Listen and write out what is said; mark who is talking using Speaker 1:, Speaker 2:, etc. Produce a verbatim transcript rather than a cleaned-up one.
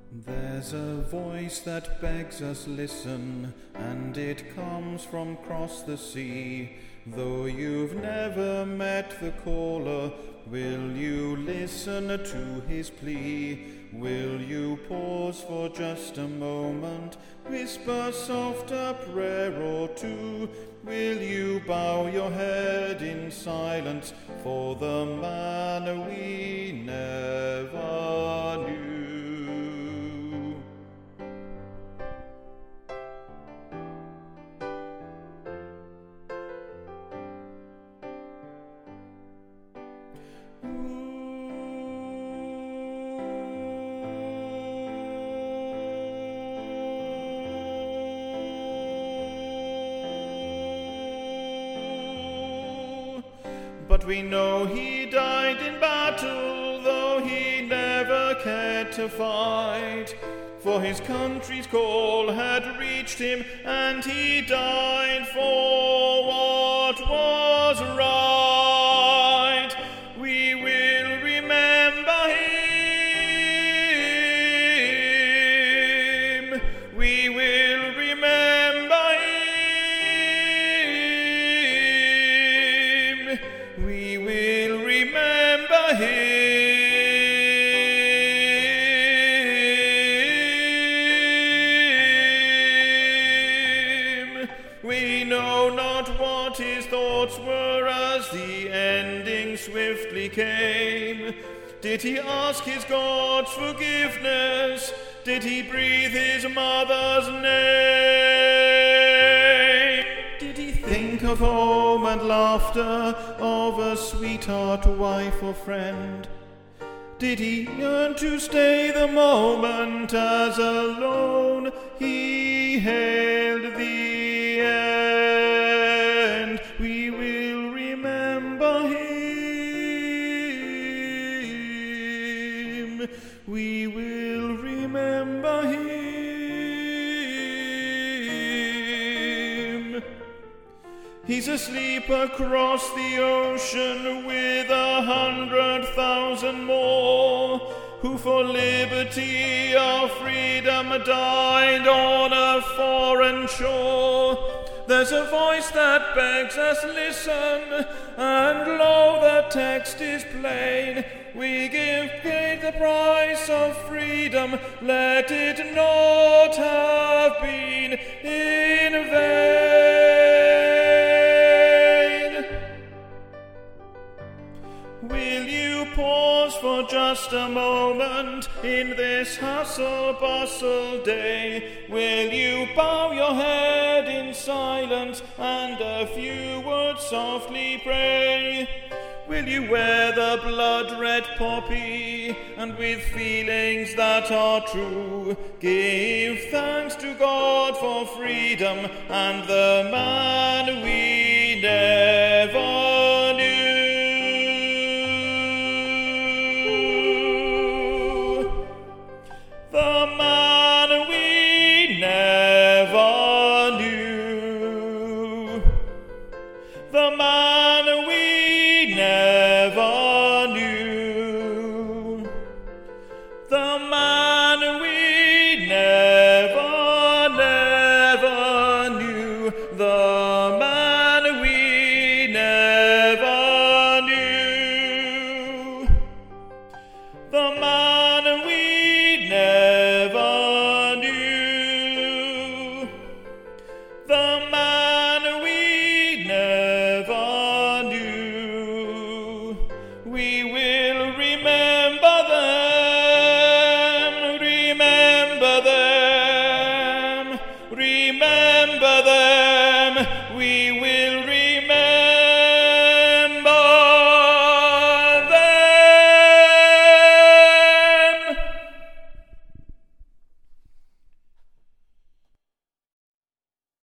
Speaker 1: There's a voice that begs us listen, and it comes from across the sea. Though you've never met the caller, will you listen to his plea? Will you pause for just a moment, whisper soft a prayer or two? Will you bow your head in silence for the man we never knew? But we know he died in battle, though he never cared to fight. For his country's call had reached him, and he died for what was right. We will remember him. We will remember him. We will remember him. We know not what his thoughts were as the ending swiftly came. Did he ask his God's forgiveness? Did he breathe his mother's name? Did he think of home and laughter, of a sweetheart, wife or friend? Did he yearn to stay the moment as alone he hailed the end? We will remember him. We will remember him. He's asleep across the ocean with a hundred thousand more, who for liberty, our freedom, died on a foreign shore. There's a voice that begs us listen, and lo, the text is plain. We give paid the price of freedom, let it not have been in vain. Will you pause for just a moment in this hustle-bustle day? Will you bow your head in silence and a few words softly pray? Will you wear the blood-red poppy and with feelings that are true give thanks to God for freedom and the man we never knew? The man we never knew. The man we never knew. The man we never, never knew. The man we never knew. The man we never knew. The man we never knew. We